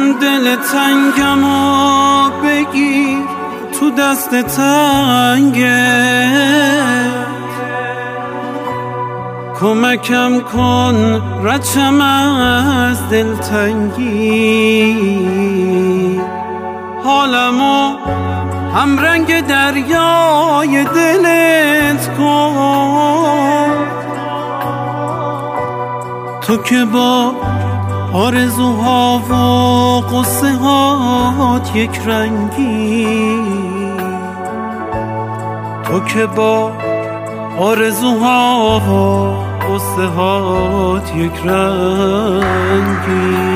دل تنگمو بگیر تو دست تنگه، کمکم کن رچم از دلتنگی، حالمو هم رنگ دریای دلت کن، تو که با آرزوها و قصه هات یک رنگی، تو که با آرزوها و قصه هات یک رنگی.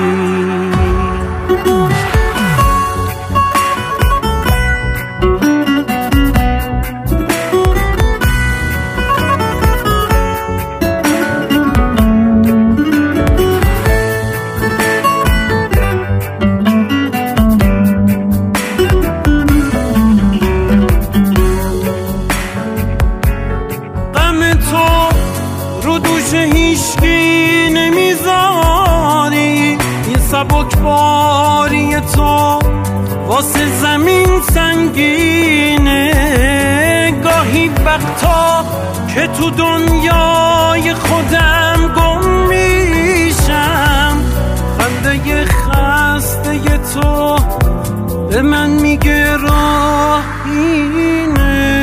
رو دوش هیشگی نمیذاری، این سبک باری تو واسه زمین سنگینه، گاهی وقتا که تو دنیای خودم گم میشم، خنده خسته تو به من میگه راه اینه،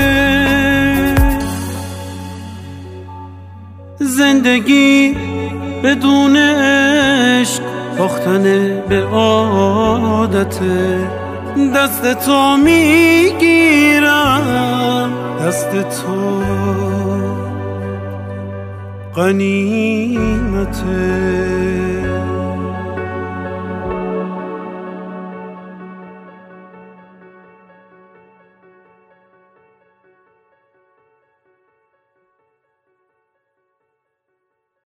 زندگی بدون عشق باختن به عادته، دست تو میگیرم دست تو غنیمته.